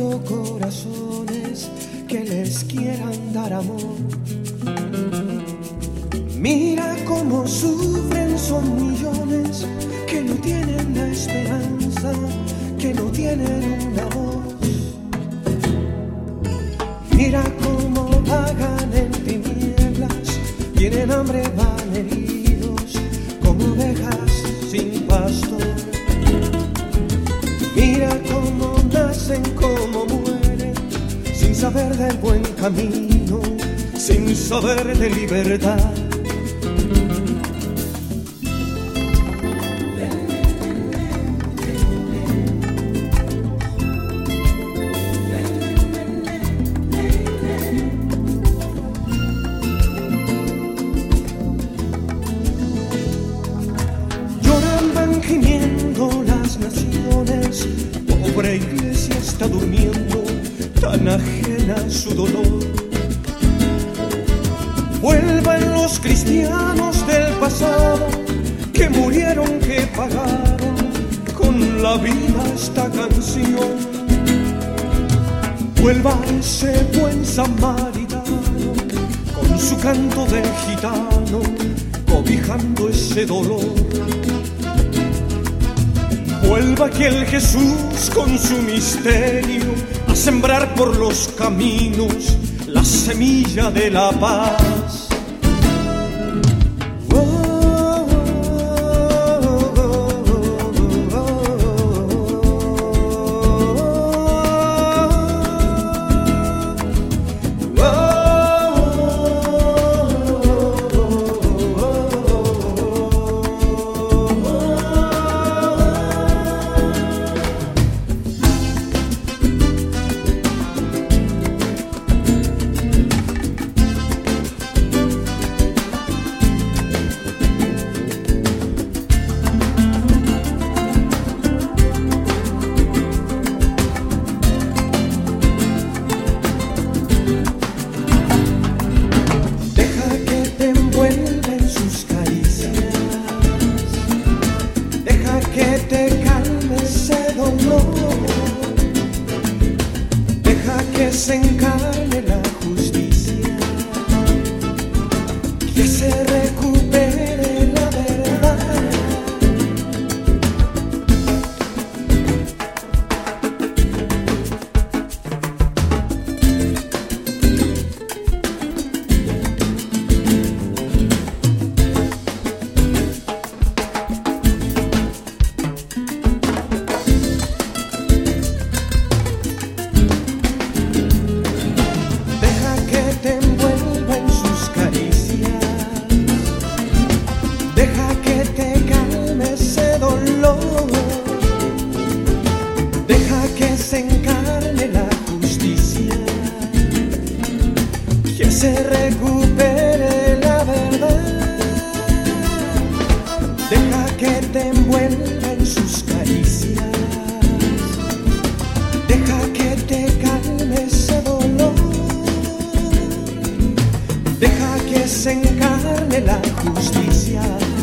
buscando corazones que les quieran dar amor. Mira cómo sufren, son millones que no tienen la esperanza, que no tienen una voz. Mira cómo vagan en tinieblas, tienen hambre, van heridos como ovejas sin pastor. Mira cómo nacen, cómo mueren, sin saber del buen camino, sin saber de libertad. Gimiendo las naciones, pobre iglesia está durmiendo, tan ajena a su dolor. Vuelvan los cristianos del pasado, que murieron, que pagaron con la vida esta canción. Vuelva ese buen samaritano, con su canto de gitano, cobijando ese dolor. Vuelva aquel Jesús con su misterio a sembrar por los caminos la semilla de la paz. Que te calme ese dolor, deja que se encarne la justicia, que se recupere la verdad. Deja que te calme ese dolor, deja que se encarne la justicia, que se recupere la verdad. Deja que te envuelva en sus caricias, deja que te calme ese dolor, deja que se encarne la justicia.